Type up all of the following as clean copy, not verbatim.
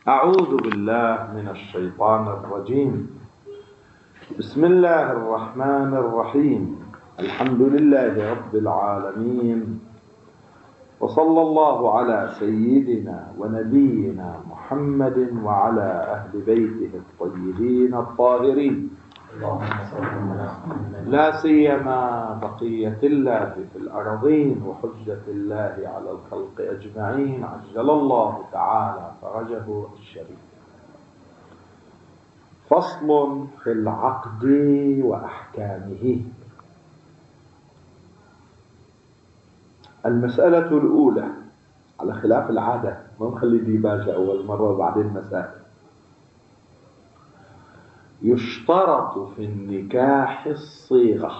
أعوذ بالله من الشيطان الرجيم. بسم الله الرحمن الرحيم. الحمد لله رب العالمين، وصلى الله على سيدنا ونبينا محمد وعلى أهل بيته الطيبين الطاهرين، لا سيما بقية الله في الأرضين وحجة الله على الخلق أجمعين، عجل الله تعالى فرجه الشريف. فصل في العقد وأحكامه. المسألة الأولى، على خلاف العادة ما نخلي ديباجة أول مرة وبعدين مسائل. يشترط في النكاح الصيغة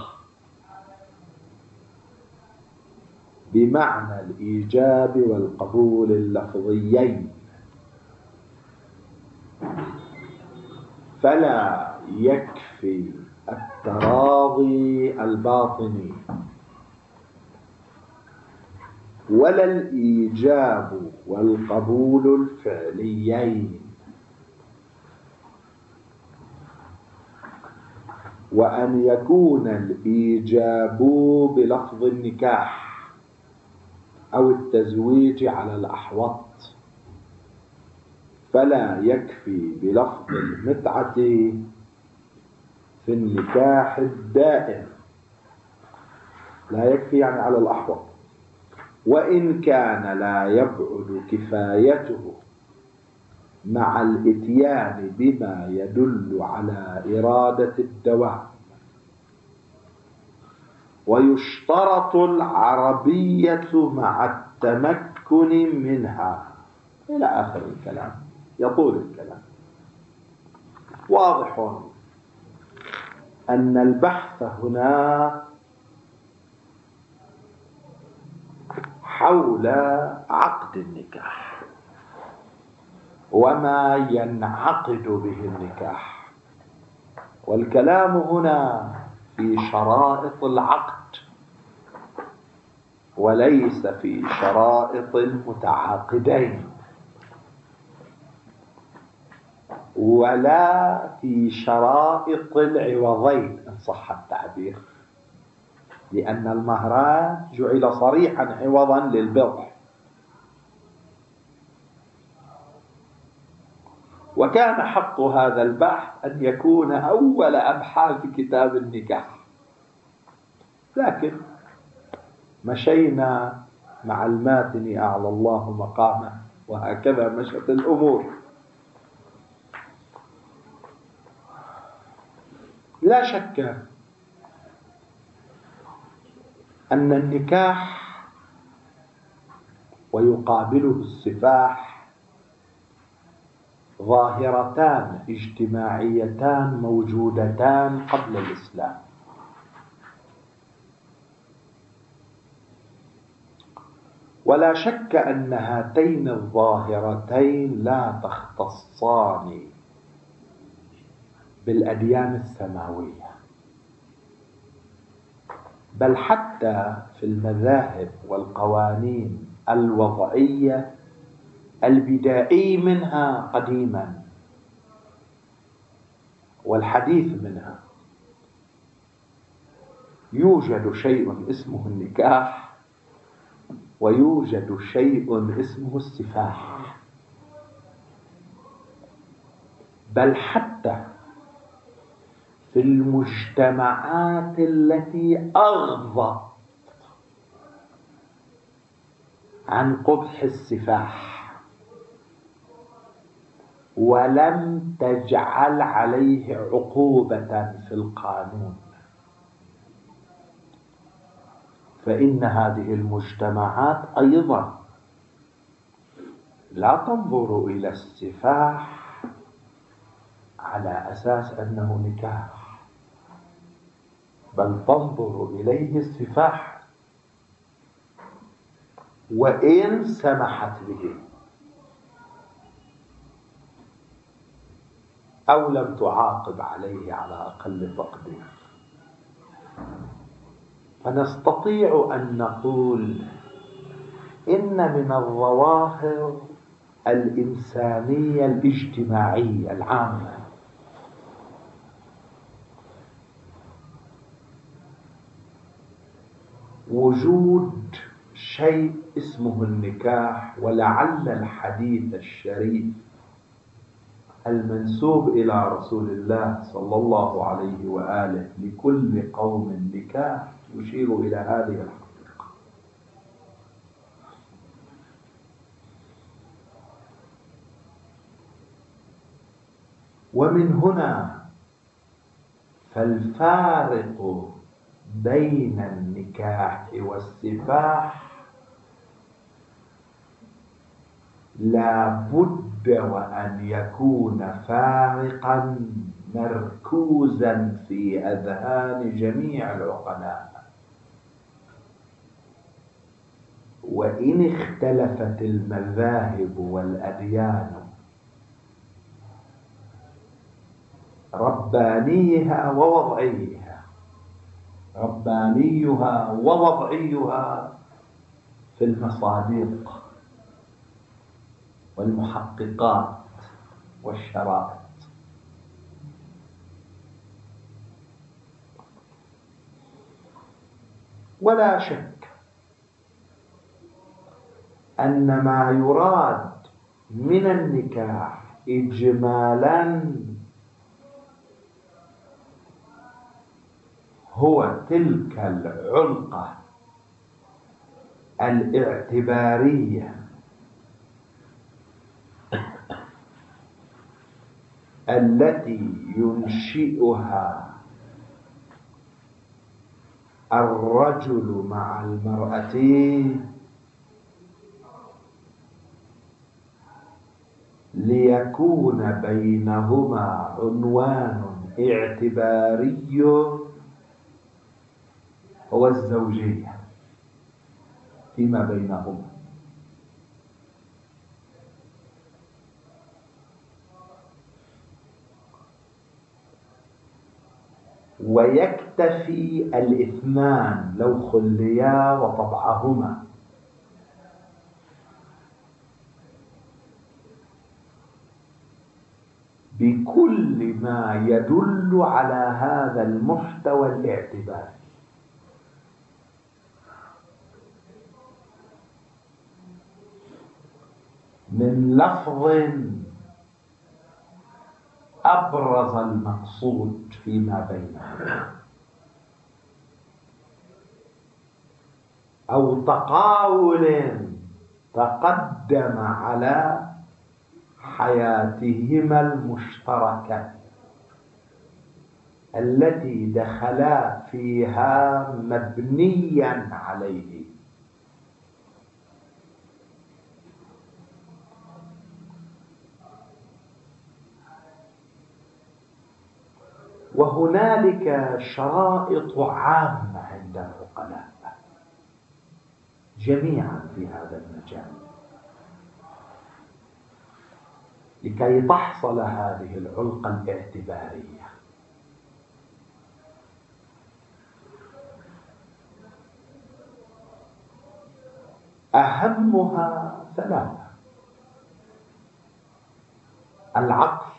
بمعنى الإيجاب والقبول اللفظيين، فلا يكفي التراضي الباطني ولا الإيجاب والقبول الفعليين، وأن يكون الإيجاب بلفظ النكاح أو التزويج على الأحوط، فلا يكفي بلفظ المتعة في النكاح الدائم، لا يكفي يعني على الأحوط، وإن كان لا يبعد كفايته مع الإتيان بما يدل على إرادة الدوام. ويشترط العربية مع التمكن منها، إلى آخر الكلام. يطول الكلام. واضح أن البحث هنا حول عقد النكاح وما ينعقد به النكاح، والكلام هنا في شرائط العقد وليس في شرائط المتعاقدين ولا في شرائط العوضين إن صح التعبير، لأن المهر جعل صريحا عوضا للبضع. وكان حق هذا البحث أن يكون أول أبحاث كتاب النكاح، لكن مشينا مع الماتن أعلى الله مقامه، وهكذا مشت الأمور. لا شك أن النكاح ويقابله السفاح ظاهرتان اجتماعيتان موجودتان قبل الإسلام، ولا شك أن هاتين الظاهرتين لا تختصان بالأديان السماوية، بل حتى في المذاهب والقوانين الوضعية البدائي منها قديما والحديث منها يوجد شيء اسمه النكاح ويوجد شيء اسمه السفاح. بل حتى في المجتمعات التي أغضت عن قبح السفاح ولم تجعل عليه عقوبة في القانون، فإن هذه المجتمعات أيضا لا تنظر إلى السفاح على أساس أنه نكاح، بل تنظر إليه السفاح وإن سمحت به أو لم تعاقب عليه على أقل تقدير. فنستطيع أن نقول إن من الظواهر الإنسانية الاجتماعية العامة. وجود شيء اسمه النكاح، ولعل الحديث الشريف المنسوب إلى رسول الله صلى الله عليه وآله لكل قوم نكاح يشير إلى هذه الحقيقة. ومن هنا فالفارق بين النكاح والسفاح لا بد وأن يكون فارقا مركوزا في أذهان جميع العقلاء. وإن اختلفت المذاهب والأديان ربانيها ووضعيها في المصادق والمحققات والشرائط، ولا شك أن ما يراد من النكاح إجمالا هو تلك العلقة الاعتبارية التي ينشئها الرجل مع المرأة ليكون بينهما عنوان اعتباري هو الزوجية فيما بينهما. ويكتفي الاثنان لو خليا وطبعهما بكل ما يدل على هذا المحتوى الاعتباري، من لفظ أبرز المقصود فيما بينهم، أو تقاول تقدم على حياتهما المشتركة التي دخلا فيها مبنيا عليه. وهنالك شرائط عامة عند العقلاء جميعا في هذا المجال لكي تحصل هذه العلقة الاعتبارية. أهمها ثلاثة: العقل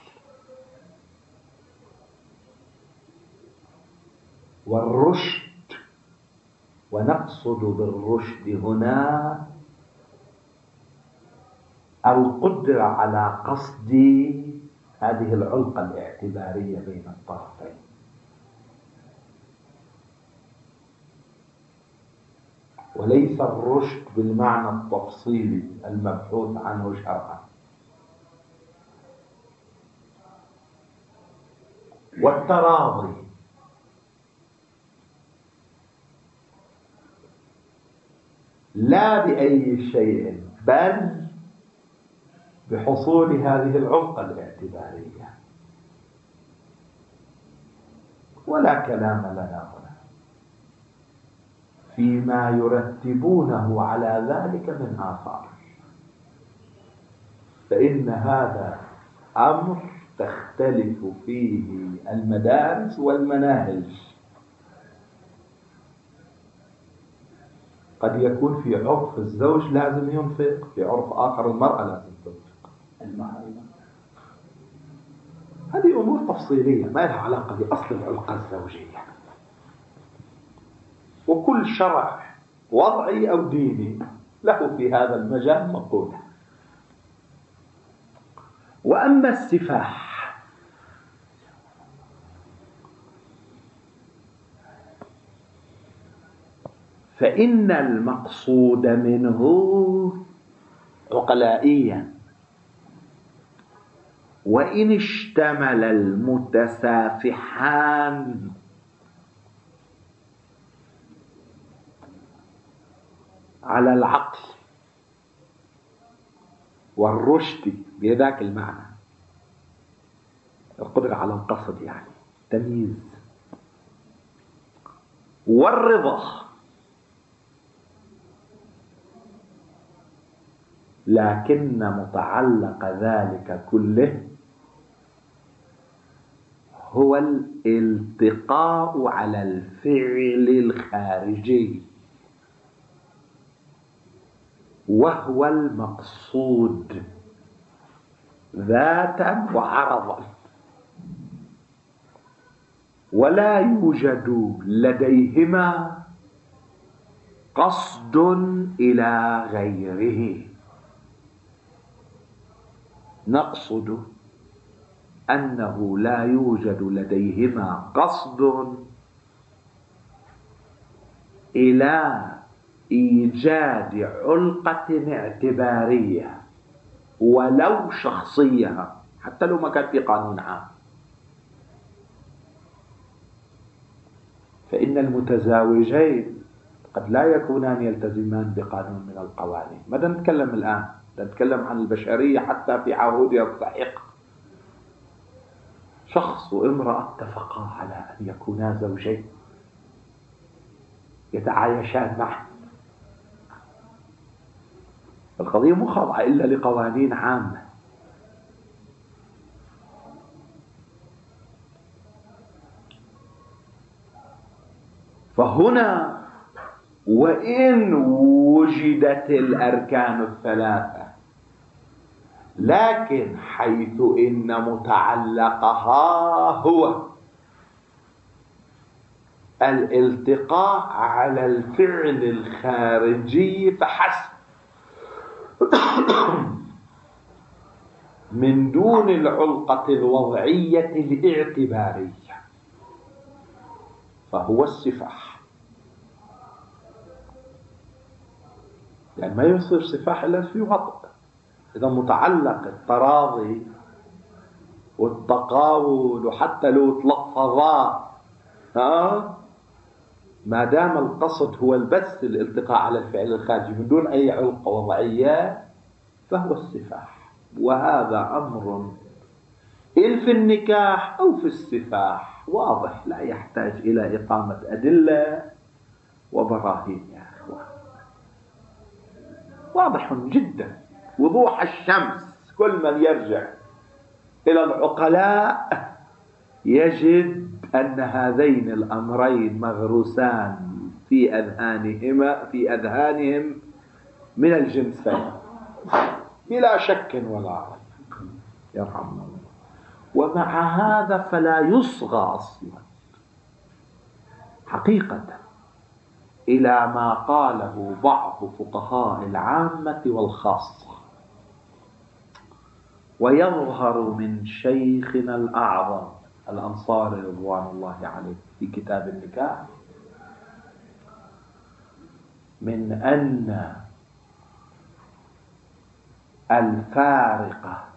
والرشد، ونقصد بالرشد هنا القدرة على قصد هذه العلقة الاعتبارية بين الطرفين. وليس الرشد بالمعنى التفصيلي المبحوث عنه شرعا. والتراضي، لا بأي شيء بل بحصول هذه العلقة الاعتبارية. ولا كلام لنا هنا فيما يرتبونه على ذلك من آثار، فإن هذا أمر تختلف فيه المدارس والمناهج. قد يكون في عرف الزوج لازم ينفق، في عرف آخر المرأة لازم تنفق. المحارم. هذه أمور تفصيلية ما لها علاقة بأصل العلاقة الزوجية. وكل شرع وضعي أو ديني له في هذا المجال مقولة. وأما السفاح فإن المقصود منه عقلائيا وإن اشتمل المتسافحان على العقل والرشد بذاك المعنى، القدرة على القصد يعني تمييز، والرضا، لكن متعلق ذلك كله هو الالتقاء على الفعل الخارجي، وهو المقصود ذاتا وعرضا، ولا يوجد لديهما قصد إلى غيره. نقصد أنه لا يوجد لديهما قصد إلى إيجاد علقة اعتبارية ولو شخصية، حتى لو ما كان في قانون عام. فإن المتزاوجين قد لا يكونان يلتزمان بقانون من القوانين. ماذا نتكلم الآن؟ نتكلم عن البشرية حتى في عهودها السحيقة. شخص وامرأة اتفقا على أن يكونا زوجين يتعايشان معا، القضية مو خاضعة إلا لقوانين عامة. فهنا وإن وجدت الأركان الثلاثة، لكن حيث إن متعلقها هو الالتقاء على الفعل الخارجي فحسب من دون العلقة الوضعية الاعتبارية، فهو السفاح. يعني ما يصير سفاح إلا في وطء. إذا متعلق التراضي والتقاول وحتى لو تلفظا ما دام القصد هو البث الالتقاء على الفعل الخارجي من دون أي علقة وضعية فهو السفاح. وهذا أمر إن في النكاح أو في السفاح واضح، لا يحتاج إلى إقامة أدلة وبراهين يا أخوان، واضح جدا وضوح الشمس. كل من يرجع إلى العقلاء يجد أن هذين الأمرين مغروسان في أذهانهم من الجنسين بلا شك ولا ريب، يرحمنا الله. ومع هذا فلا يصغى أصلا حقيقة إلى ما قاله بعض فقهاء العامة والخاصة، ويظهر من شيخنا الأعظم الأنصاري رضوان الله عليه في كتاب النكاح من أن الفارقة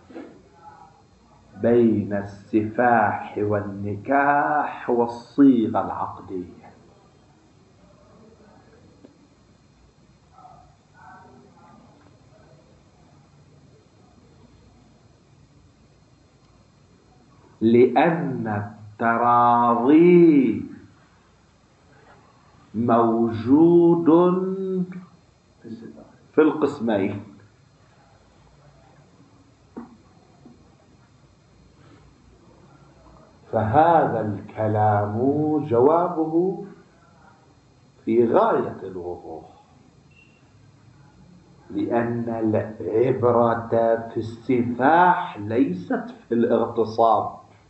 بين السفاح والنكاح والصيغة العقدية. لأن التراضي موجود في القسمين، فهذا الكلام جوابه في غاية الوضوح. لأن العبرة في السفاح ليست في الاغتصاب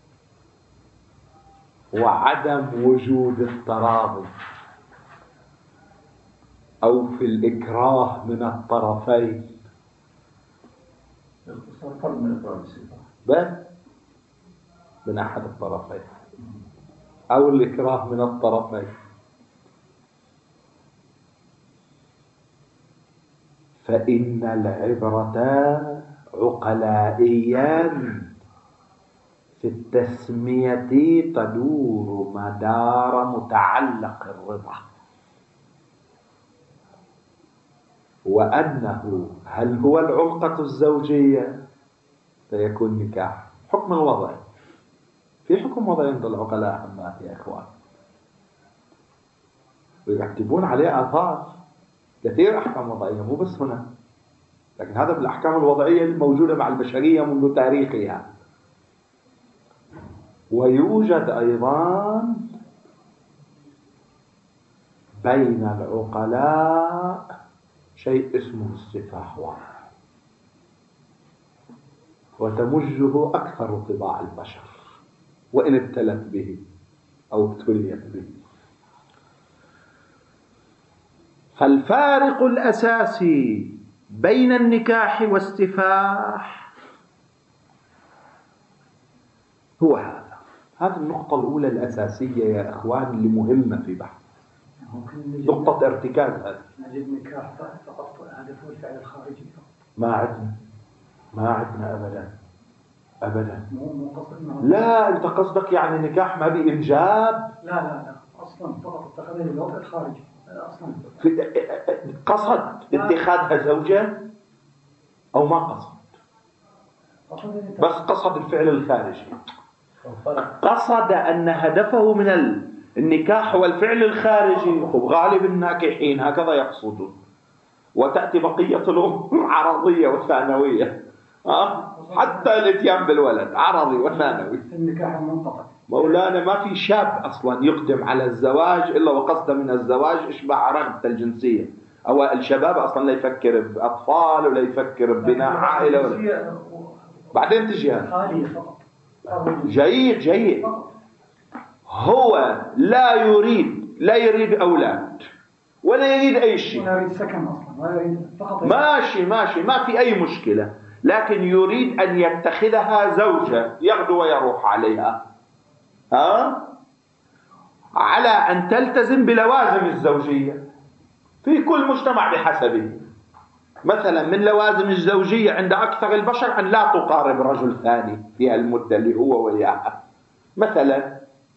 وعدم وجود التراضي أو في الإكراه من الطرفين. الاغتصاب فرق من إكراه السفاح بل من أحد الطرفين أو الإكراه من الطرفين. فإن العبرة عقلائيا في التسمية تدور مدار متعلق الرضا، وأنه هل هو العلقة الزوجية فيكون نكاح. حكم الوضع، في حكم وضعي عند العقلاء عمات يا إخوان، ويكتبون عليه آثار كثير أحكام وضعية، مو بس هنا، لكن هذا بالأحكام الوضعية الموجودة مع البشرية منذ تاريخها. ويوجد أيضا بين العقلاء شيء اسمه السفاح واضح، وتمجه أكثر طباع البشر وإن ابتلت به أو ابتليت به. فالفارق الأساسي بين النكاح والسفاح هو هذه النقطة الأولى الأساسية يا إخوان اللي مهمة في بحث نقطة ارتكاز. هذا نجد نكاح فقط هدفه الفعل الخارجي. ما عندنا أبدا. لا، أنت قصدك يعني نكاح ما بإنجاب؟ لا أصلا فقط اتخذها للوضع الخارجي أصلا. قصد اتخاذها زوجة أو ما قصد؟ بس قصد الفعل الخارجي. قصد أن هدفه من النكاح والفعل الخارجي، وغالب الناكحين هكذا يقصدون، وتأتي بقية الأمور عرضية وثانوية، حتى الاتيان بالولد عرضي وثانوي. النكاح المنطقة مولانا ما في شاب أصلا يقدم على الزواج إلا وقصده من الزواج إشباع رغبته الجنسية. أو الشباب أصلا لا يفكر بأطفال ولا يفكر ببناء عائلة ولا. بعدين تجي هذا جيد. هو لا يريد أولاد ولا يريد أي شيء، ولا يريد سكن أصلا، ولا يريد فقط ماشي ما في أي مشكلة، لكن يريد أن يتخذها زوجة يغدو ويروح عليها، على أن تلتزم بلوازم الزوجية في كل مجتمع بحسبه. مثلا من لوازم الزوجية عند أكثر البشر أن لا تقارب رجل ثاني في المدة اللي هو وياها مثلا.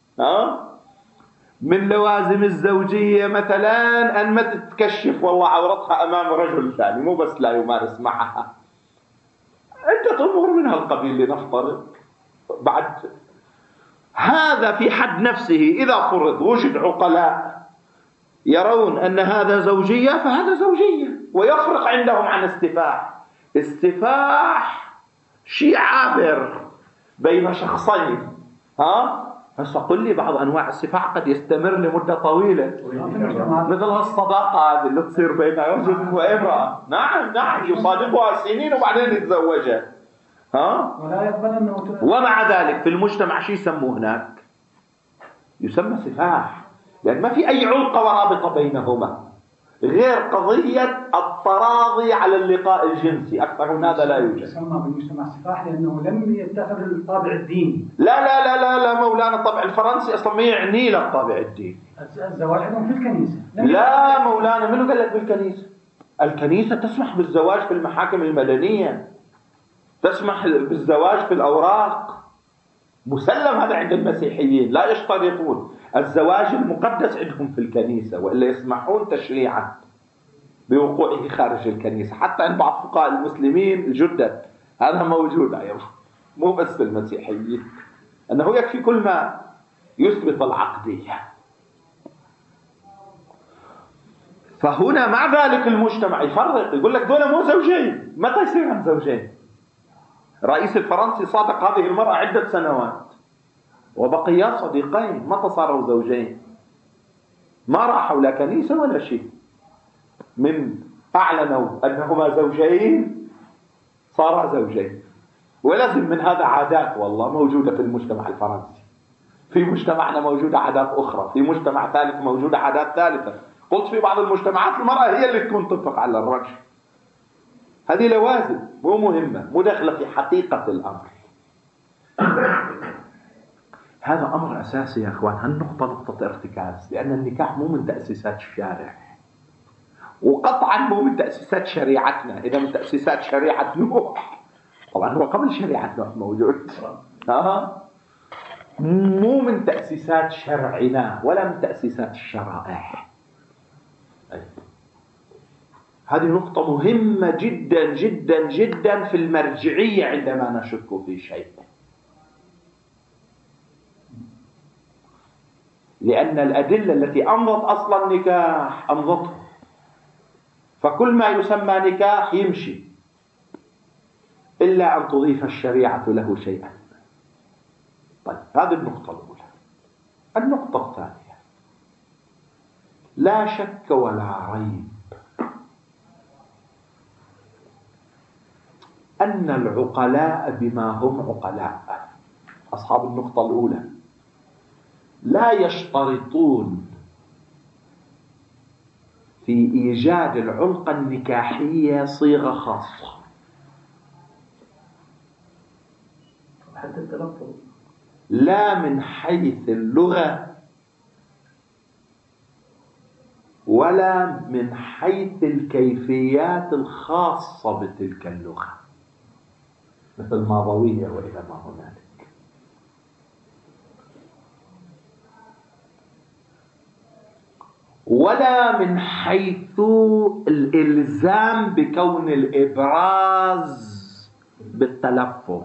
من لوازم الزوجية مثلا أن ما تتكشف والله عورتها أمام رجل ثاني، مو بس لا يمارس معها، عدة أمور من هالقبيل لنفترض. بعد هذا في حد نفسه إذا فرض وجد عقلاء يرون أن هذا زوجية فهذا زوجية، ويفرق عندهم عن استفاح شيء عابر بين شخصين. هسه قل لي بعض أنواع السفاح قد يستمر لمدة طويلة، مثل الصداقة هذه اللي تصير بين رجل وامرأة. نعم يصادقها سنين وبعدين يتزوجها. ولا يقبل أنه ومع ذلك في المجتمع شيء يسموه هناك؟ يسمى سفاح، لأن ما في أي علقة ورابطة بينهما غير قضية التراضي على اللقاء الجنسي. أكثر من هذا لا يوجد. يسمى بالمجتمع سفاح لأنه لم يتخذ الطابع الديني. لا مولانا، الطابع الفرنسي أصلا ما يعني له الطابع الديني. الزواج عندهم في الكنيسة. لا مولانا، منو قال لك بالكنيسة؟ الكنيسة تسمح بالزواج في المحاكم المدنية، تسمح بالزواج في الأوراق، مسلم هذا عند المسيحيين، لا يشترطون. الزواج المقدس عندهم في الكنيسة، وإلا يسمحون تشريعا بوقوعه خارج الكنيسة. حتى عند بعض فقهاء المسلمين الجدد هذا موجود أيضا، مو بس في المسيحيين، أنه يكفي كل ما يثبت العقدية. فهنا مع ذلك المجتمع يفرق، يقول لك دول مو زوجين، متى يصير عن زوجين؟ الرئيس الفرنسي صادق هذه المرأة عدة سنوات وبقيا صديقين، متى صاروا زوجين؟ ما راحوا لا كنيسة ولا شيء. من أعلنوا أنهما زوجين صارا زوجين. ولازم من هذا عادات والله موجودة في المجتمع الفرنسي، في مجتمعنا موجودة عادات أخرى، في مجتمع ثالث موجودة عادات ثالثة. قلت في بعض المجتمعات المرأة هي اللي تكون تنفق على الرجل. هذه لوازم مو مهمة، مو داخلة في حقيقة الأمر. هذا أمر أساسي يا أخوان. هالنقطة نقطة ارتكاز، لأن النكاح مو من تأسيسات الشارع، وقطعا مو من تأسيسات شريعتنا. إذا من تأسيسات شريعة نوح، طبعا هو قبل شريعة نوح موجود، مو من تأسيسات شرعنا ولا من تأسيسات الشرائع. هذه نقطة مهمة جدا جدا جدا في المرجعية عندما نشك في شيء، لأن الأدلة التي أمضت أصل النكاح أمضته، فكل ما يسمى نكاح يمشي إلا أن تضيف الشريعة له شيئا. طيب، هذه النقطة الأولى. النقطة الثانية، لا شك ولا ريب أن العقلاء بما هم عقلاء، أصحاب النقطة الأولى، لا يشترطون في إيجاد العلاقة النكاحية صيغة خاصة. حتى التلفظ لا من حيث اللغة ولا من حيث الكيفيات الخاصة بتلك اللغة، مثل ماضوية وإلى ما هنالك. ولا من حيث الإلزام بكون الإبراز بالتلفظ،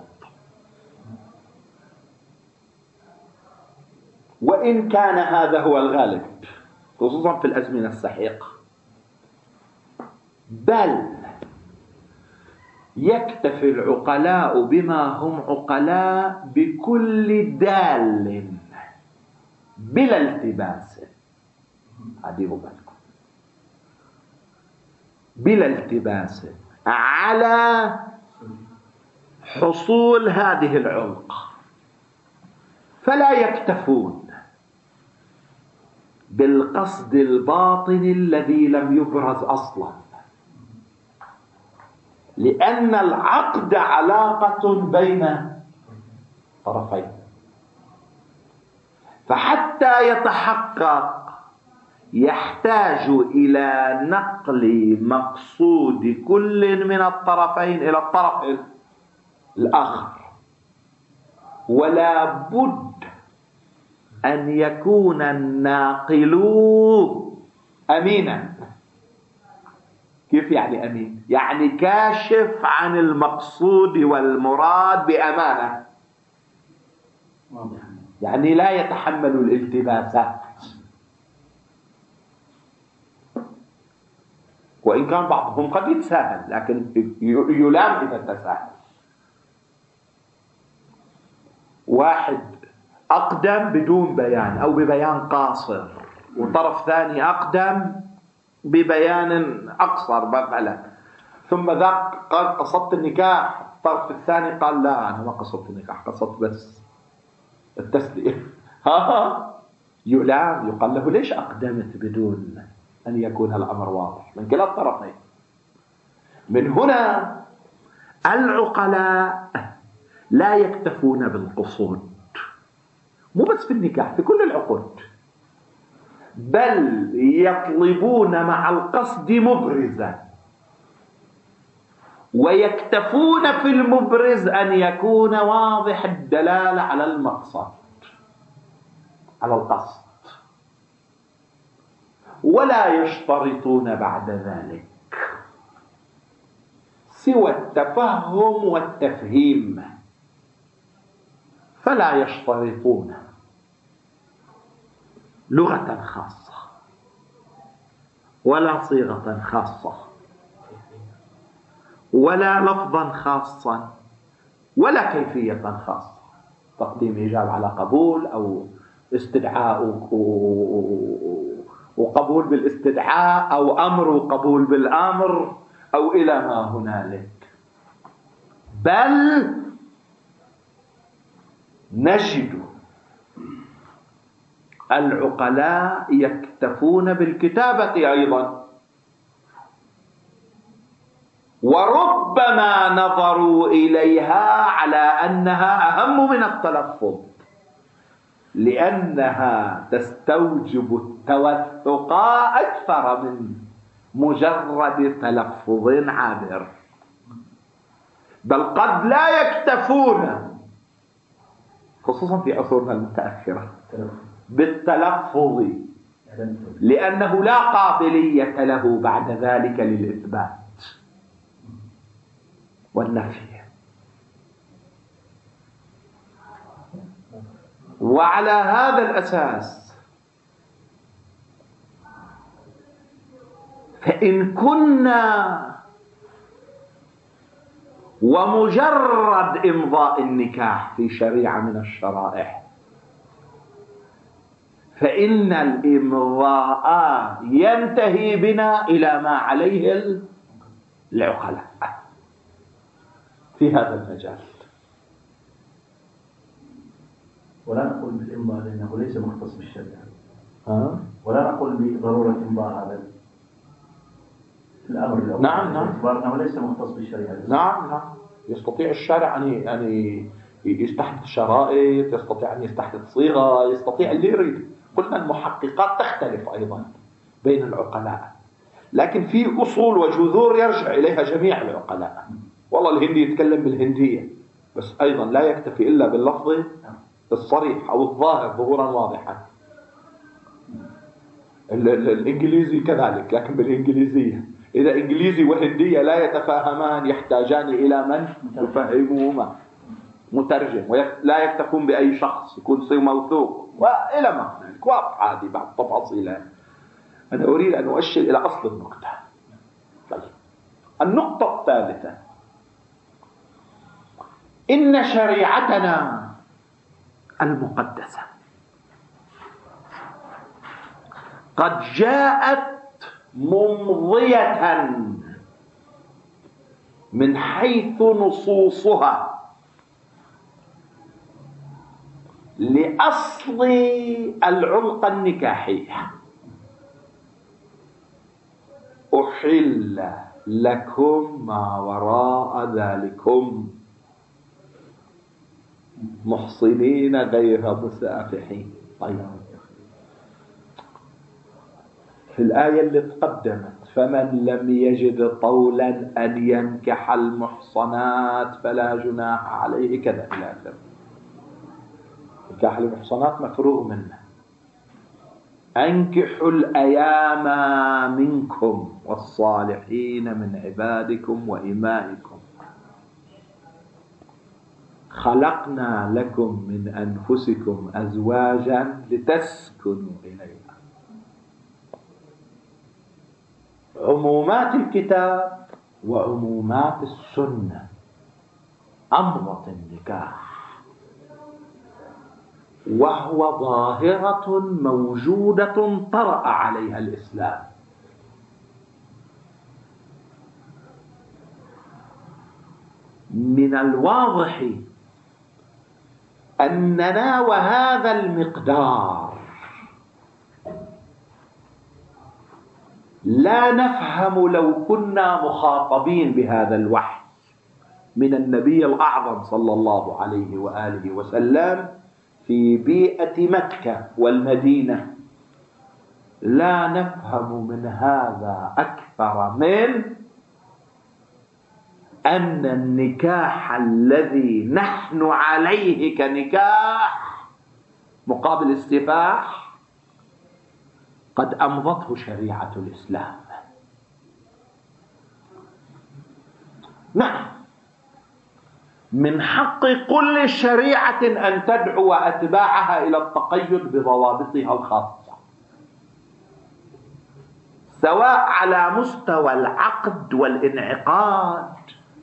وإن كان هذا هو الغالب خصوصا في الأزمنة السحيقة، بل يكتفي العقلاء بما هم عقلاء بكل دال بلا التباس. عديبوا بالكم، بلا التباس على حصول هذه العلاقة، فلا يكتفون بالقصد الباطن الذي لم يبرز أصلا، لأن العقد علاقة بين طرفين، فحتى يتحقق يحتاج إلى نقل مقصود كل من الطرفين إلى الطرف الآخر، ولا بد أن يكون الناقل أمينا. كيف يعني أمين؟ يعني كاشف عن المقصود والمراد بأمانة، يعني لا يتحمل الالتباسات. وإن كان بعضهم قد يتساهل، لكن يلام إذا تساهل. واحد أقدم بدون بيان أو ببيان قاصر، وطرف ثاني أقدم ببيان أقصر مثلا، ثم ذاك قال قصدت النكاح، الطرف الثاني قال لا أنا ما قصدت النكاح، قصدت بس التسلية. يلام، يقال له ليش أقدمت بدون أن يكون الأمر واضح من كلا الطرفين. من هنا العقلاء لا يكتفون بالقصود، مو بس في النكاح، في كل العقود، بل يطلبون مع القصد مبرزا، ويكتفون في المبرز أن يكون واضح الدلالة على المقصد، على القصد، ولا يشترطون بعد ذلك سوى التفهم والتفهيم. فلا يشترطون لغة خاصة ولا صيغة خاصة ولا لفظا خاصا ولا كيفية خاصة، تقديم إيجاب على قبول أو استدعاء وقبول بالاستدعاء، أو أمر وقبول بالأمر، أو إلى ما هنالك. بل نجد العقلاء يكتفون بالكتابة أيضا، وربما نظروا إليها على أنها أهم من التلفظ، لأنها تستوجب التوثق أكثر من مجرد تلفظ عابر. بل قد لا يكتفون، خصوصا في عصورنا المتأخرة، بالتلفظ، لأنه لا قابلية له بعد ذلك للإثبات والنفي. وعلى هذا الأساس فإن كنا ومجرد إمضاء النكاح في شريعة من الشرائع، فإن الإمضاء ينتهي بنا إلى ما عليه العقلاء في هذا المجال. ولا نقول بالإمضاء لأنه ليس مختص بالشريعة، ولا نقول بضرورة إمضاء هذا الأمر الأول. نعم باعتبار أنه ليس مختص بالشريعة. نعم يستطيع الشارع أن يستحدث شرائط، يستطيع أن يستحدث صيغة، يستطيع اللي يريد. قلنا المحققات تختلف أيضا بين العقلاء، لكن في أصول وجذور يرجع إليها جميع العقلاء. والله الهندي يتكلم بالهندية، بس أيضا لا يكتفي إلا باللفظ الصريح أو الظاهر ظهورا واضحا. الإنجليزي كذلك، لكن بالإنجليزية. إذا إنجليزي وهندية لا يتفاهمان يحتاجان إلى من يفهمهما، مترجم، ولا يكتفون بأي شخص يكون صيغ موثوق وإلى ما هنالك. واضح هذه بعض تفاصيلها. أنا أريد أن أؤشر إلى أصل النقطة. طيب، النقطة الثالثة: إن شريعتنا المقدسة قد جاءت ممضية من حيث نصوصها لأصل العلقة النكاحية. أحل لكم ما وراء ذلكم محصنين غير مسافحين. طيب، في الآية اللي تقدمت: فمن لم يجد طولا أن ينكح المحصنات فلا جناح عليه كذا إلى آخره. نكاح المحصنات مفروغ منه. أنكحوا الأيام منكم والصالحين من عبادكم وإمائكم خلقنا لكم من أنفسكم أزواجا لتسكنوا إليها. عمومات الكتاب وعمومات السنة أمضت النكاح، وهو ظاهرة موجودة طرأ عليها الإسلام. من الواضح أننا وهذا المقدار لا نفهم لو كنا مخاطبين بهذا الوحي من النبي الأعظم صلى الله عليه وآله وسلم في بيئة مكة والمدينة. لا نفهم من هذا أكثر من أن النكاح الذي نحن عليه كنكاح مقابل السفاح قد أمضته شريعة الإسلام. نعم، من حق كل شريعة أن تدعو أتباعها إلى التقيد بضوابطها الخاصة، سواء على مستوى العقد والانعقاد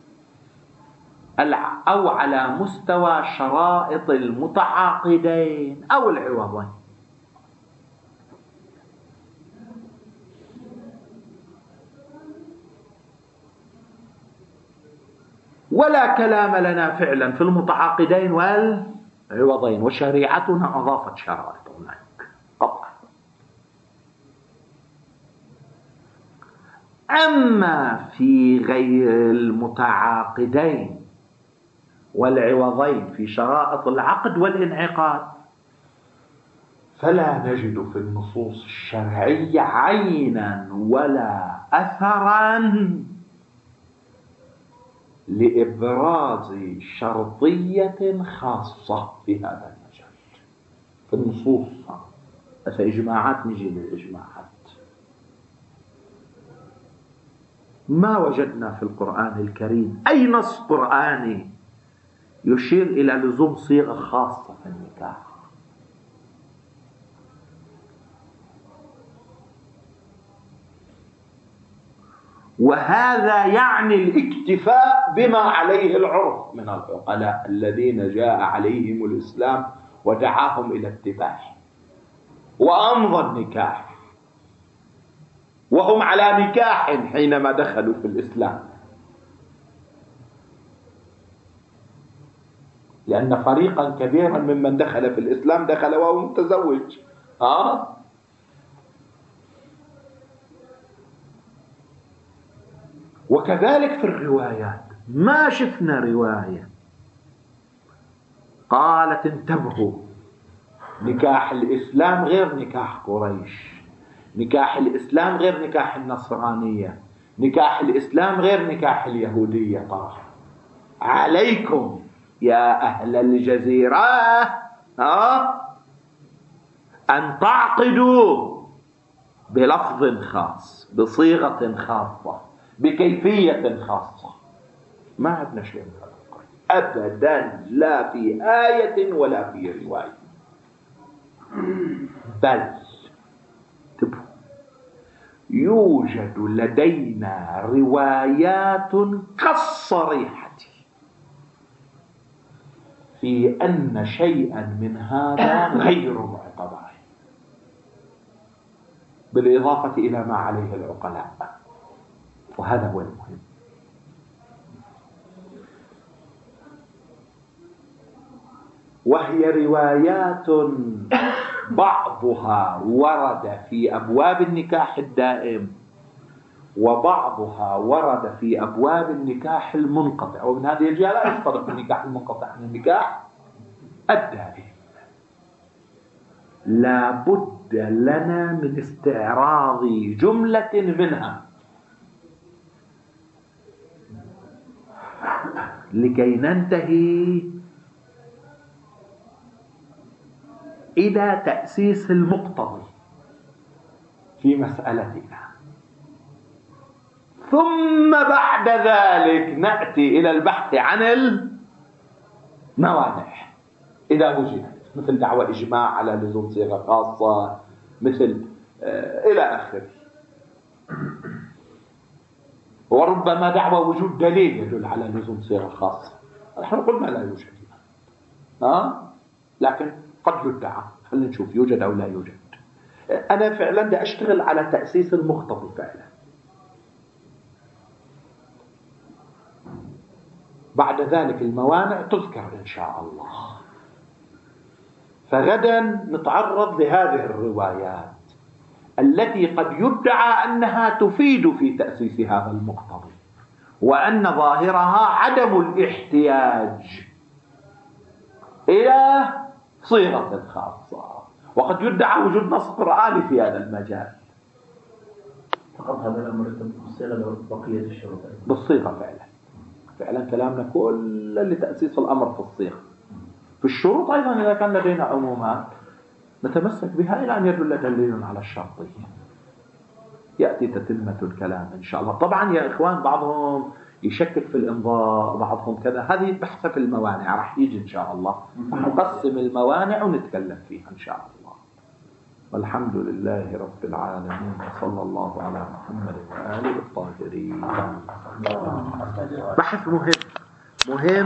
أو على مستوى شرائط المتعاقدين أو العوضين. ولا كلام لنا فعلا في المتعاقدين والعوضين، وشريعتنا أضافت شرائط هناك قطعا. أما في غير المتعاقدين والعوضين في شرائط العقد والانعقاد فلا نجد في النصوص الشرعية عينا ولا أثرا لإبراز شرطية خاصة في هذا المجال في النصوص. فإجماعات، نجي للإجماعات، ما وجدنا في القرآن الكريم أي نص قرآني يشير إلى لزوم صيغة خاصة في النكاح. وهذا يعني الاكتفاء بما عليه العرف من العقلاء الذين جاء عليهم الإسلام ودعاهم إلى اتباعه وأمضى النكاح، وهم على نكاح حينما دخلوا في الإسلام، لأن فريقا كبيرا ممن دخل في الإسلام دخل وهو متزوج. وكذلك في الروايات ما شفنا رواية قالت انتبهوا نكاح الإسلام غير نكاح قريش، نكاح الإسلام غير نكاح النصرانية، نكاح الإسلام غير نكاح اليهودية. طبعا عليكم يا أهل الجزيرة أن تعقدوا بلفظ خاص، بصيغة خاصة، بكيفية خاصة. ما عندنا شيء من هذا أبدا، لا في آية ولا في رواية. بل يوجد لدينا روايات كالصريحة في أن شيئا من هذا غير معتبر، بالإضافة إلى ما عليه العقلاء، وهذا هو المهم. وهي روايات بعضها ورد في أبواب النكاح الدائم، وبعضها ورد في أبواب النكاح المنقطع، ومن هذه الجهة لا يفترق النكاح المنقطع عن النكاح الدائم. لا بد لنا من استعراض جملة منها لكي ننتهي إلى تأسيس المقتضي في مسألتنا، ثم بعد ذلك نأتي إلى البحث عن الموانع إذا وجدت، مثل دعوى إجماع على لزوم صيغة خاصة، مثل إلى آخره. وربما دعوى وجود دليل يدل على لزوم صيغة خاصة، نحن قلنا لا يوجد، لكن قد يدعى. خلينا نشوف يوجد أو لا يوجد. أنا فعلا بدي أشتغل على تأسيس المقتضي فعلا. بعد ذلك الموانع تذكر إن شاء الله. فغدا نتعرض لهذه الروايات التي قد يدعى أنها تفيد في تأسيس هذا المقتضي، وأن ظاهرها عدم الاحتياج إلى صيغة خاصة، وقد يدعى وجود نص قرآني في هذا المجال. فقط هذا الأمر بالصيغة بقية الشروط بالصيغة فعلا كلامنا كل لتأسيس الأمر في الصيغة. في الشروط أيضا إذا كان لدينا عمومات نتمسك بها إلى أن يدل دليل على الشرطية، يأتي تتمة الكلام إن شاء الله. طبعا يا إخوان بعضهم يشكك في الإمضاء، بعضهم كذا، هذه بحثة في الموانع راح يجي إن شاء الله، نقسم الموانع ونتكلم فيها إن شاء الله. والحمد لله رب العالمين، وصلى الله على محمد وآله الطاهرين. بحث مهم